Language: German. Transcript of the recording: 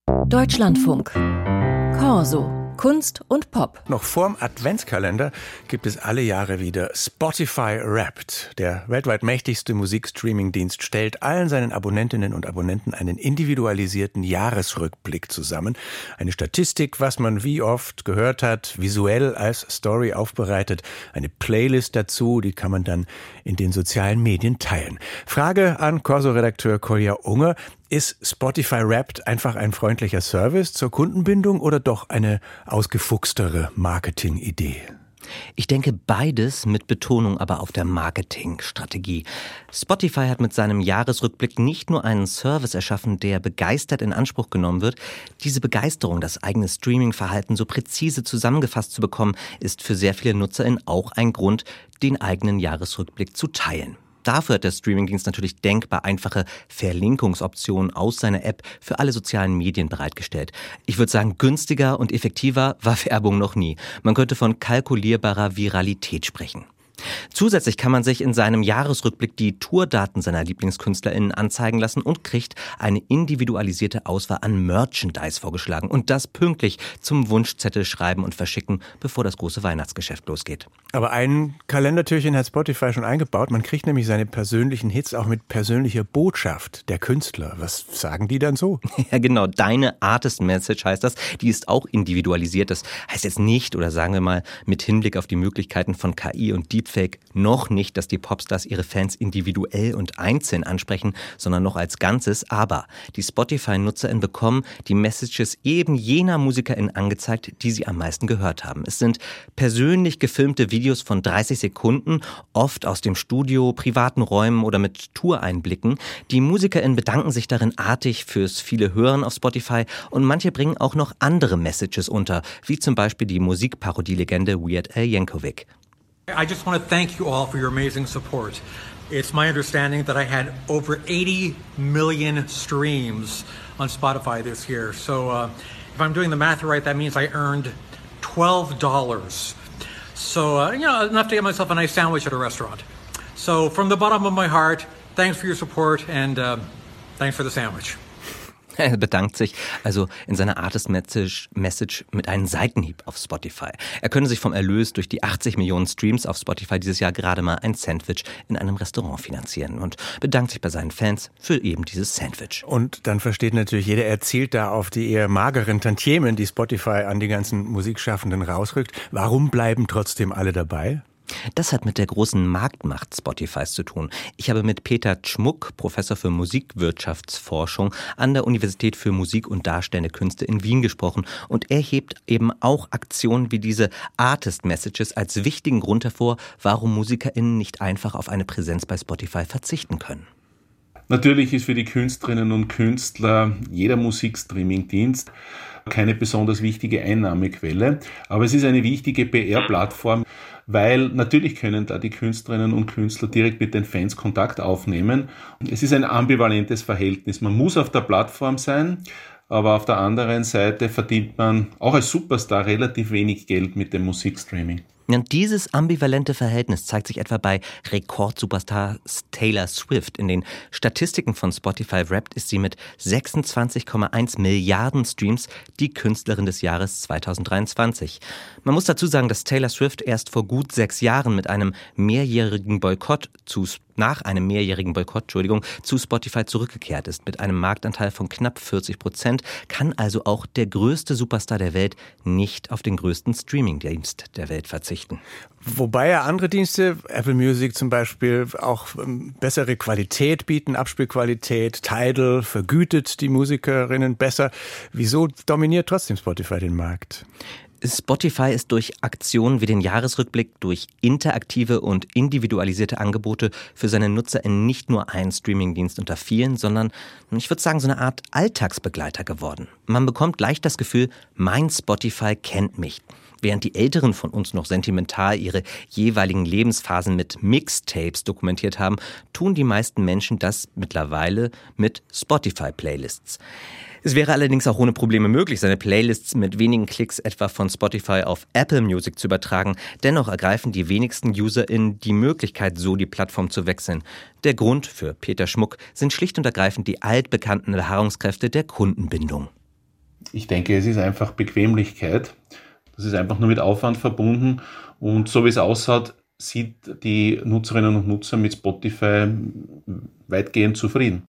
Deutschlandfunk. Corso. Kunst und Pop. Noch vorm Adventskalender gibt es alle Jahre wieder Spotify Wrapped. Der weltweit mächtigste Musikstreaming-Dienst stellt allen seinen Abonnentinnen und Abonnenten einen individualisierten Jahresrückblick zusammen. Eine Statistik, was man wie oft gehört hat, visuell als Story aufbereitet. Eine Playlist dazu, die kann man dann in den sozialen Medien teilen. Frage an Corso-Redakteur Kolja Unger. Ist Spotify Wrapped einfach ein freundlicher Service zur Kundenbindung oder doch eine ausgefuchstere Marketingidee? Ich denke beides, mit Betonung aber auf der Marketingstrategie. Spotify hat mit seinem Jahresrückblick nicht nur einen Service erschaffen, der begeistert in Anspruch genommen wird. Diese Begeisterung, das eigene Streaming-Verhalten so präzise zusammengefasst zu bekommen, ist für sehr viele NutzerInnen auch ein Grund, den eigenen Jahresrückblick zu teilen. Dafür hat der Streamingdienst natürlich denkbar einfache Verlinkungsoptionen aus seiner App für alle sozialen Medien bereitgestellt. Ich würde sagen, günstiger und effektiver war Werbung noch nie. Man könnte von kalkulierbarer Viralität sprechen. Zusätzlich kann man sich in seinem Jahresrückblick die Tourdaten seiner LieblingskünstlerInnen anzeigen lassen und kriegt eine individualisierte Auswahl an Merchandise vorgeschlagen. Und das pünktlich zum Wunschzettel schreiben und verschicken, bevor das große Weihnachtsgeschäft losgeht. Aber ein Kalendertürchen hat Spotify schon eingebaut. Man kriegt nämlich seine persönlichen Hits auch mit persönlicher Botschaft der Künstler. Was sagen die dann so? Ja genau, deine Artist Message heißt das. Die ist auch individualisiert. Das heißt jetzt nicht, oder sagen wir mal mit Hinblick auf die Möglichkeiten von KI und Deepfake, noch nicht, dass die Popstars ihre Fans individuell und einzeln ansprechen, sondern noch als Ganzes. Aber die Spotify-NutzerInnen bekommen die Messages eben jener MusikerInnen angezeigt, die sie am meisten gehört haben. Es sind persönlich gefilmte Videos von 30 Sekunden, oft aus dem Studio, privaten Räumen oder mit Toureinblicken. Die MusikerInnen bedanken sich darin artig fürs viele Hören auf Spotify und manche bringen auch noch andere Messages unter, wie zum Beispiel die Musikparodie-Legende Weird Al Yankovic. I just want to thank you all for your amazing support. It's my understanding that I had over 80 million streams on Spotify this year. So if I'm doing the math right, that means I earned $12. So, enough to get myself a nice sandwich at a restaurant. So from the bottom of my heart, thanks for your support and thanks for the sandwich. Er bedankt sich also in seiner Artist Message mit einem Seitenhieb auf Spotify. Er könne sich vom Erlös durch die 80 Millionen Streams auf Spotify dieses Jahr gerade mal ein Sandwich in einem Restaurant finanzieren und bedankt sich bei seinen Fans für eben dieses Sandwich. Und dann versteht natürlich jeder, er zielt da auf die eher mageren Tantiemen, die Spotify an die ganzen Musikschaffenden rausrückt. Warum bleiben trotzdem alle dabei? Das hat mit der großen Marktmacht Spotifys zu tun. Ich habe mit Peter Czmuk, Professor für Musikwirtschaftsforschung an der Universität für Musik und Darstellende Künste in Wien gesprochen. Und er hebt eben auch Aktionen wie diese Artist Messages als wichtigen Grund hervor, warum MusikerInnen nicht einfach auf eine Präsenz bei Spotify verzichten können. Natürlich ist für die Künstlerinnen und Künstler jeder Musikstreaming-Dienst keine besonders wichtige Einnahmequelle, aber es ist eine wichtige PR-Plattform, weil natürlich können da die Künstlerinnen und Künstler direkt mit den Fans Kontakt aufnehmen. Es ist ein ambivalentes Verhältnis. Man muss auf der Plattform sein, aber auf der anderen Seite verdient man auch als Superstar relativ wenig Geld mit dem Musikstreaming. Und dieses ambivalente Verhältnis zeigt sich etwa bei Rekordsuperstar Taylor Swift. In den Statistiken von Spotify Wrapped ist sie mit 26,1 Milliarden Streams die Künstlerin des Jahres 2023. Man muss dazu sagen, dass Taylor Swift erst vor gut 6 Jahren mit einem mehrjährigen Boykott zu Spotify zurückgekehrt ist. Mit einem Marktanteil von knapp 40%, kann also auch der größte Superstar der Welt nicht auf den größten Streamingdienst der Welt verzichten. Wobei ja andere Dienste, Apple Music zum Beispiel, auch bessere Qualität bieten, Abspielqualität, Tidal vergütet die Musikerinnen besser. Wieso dominiert trotzdem Spotify den Markt? Spotify ist durch Aktionen wie den Jahresrückblick, durch interaktive und individualisierte Angebote für seine NutzerInnen nicht nur ein Streamingdienst unter vielen, sondern, ich würde sagen, so eine Art Alltagsbegleiter geworden. Man bekommt leicht das Gefühl, mein Spotify kennt mich. Während die Älteren von uns noch sentimental ihre jeweiligen Lebensphasen mit Mixtapes dokumentiert haben, tun die meisten Menschen das mittlerweile mit Spotify-Playlists. Es wäre allerdings auch ohne Probleme möglich, seine Playlists mit wenigen Klicks etwa von Spotify auf Apple Music zu übertragen. Dennoch ergreifen die wenigsten UserInnen die Möglichkeit, so die Plattform zu wechseln. Der Grund für Peter Czmuk sind schlicht und ergreifend die altbekannten Beharrungskräfte der Kundenbindung. Ich denke, es ist einfach Bequemlichkeit. Das ist einfach nur mit Aufwand verbunden. Und so wie es ausschaut, sind die Nutzerinnen und Nutzer mit Spotify weitgehend zufrieden.